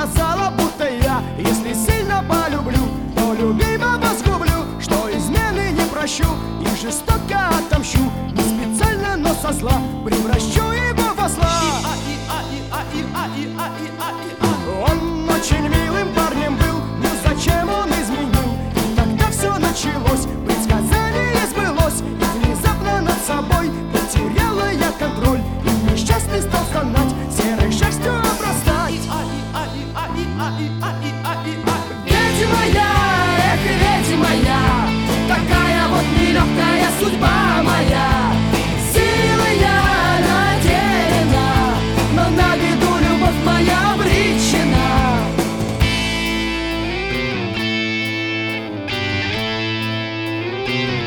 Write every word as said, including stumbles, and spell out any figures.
сказала, будто я, если сильно полюблю, то любимого сгублю, что измены не прощу и жестоко отомщу. Не специально, но со зла превращу его в осла. Он очень милым парнем был, но зачем он изменил? И тогда все началось, предсказание сбылось, и внезапно над собой потеряла я контроль, и несчастный стал стонать, серой шерстью обрастать. Ведьма я, эх, ведьма я, такая вот нелегкая судьба моя. Силой я наделена, но на беду любовь моя обречена. Thank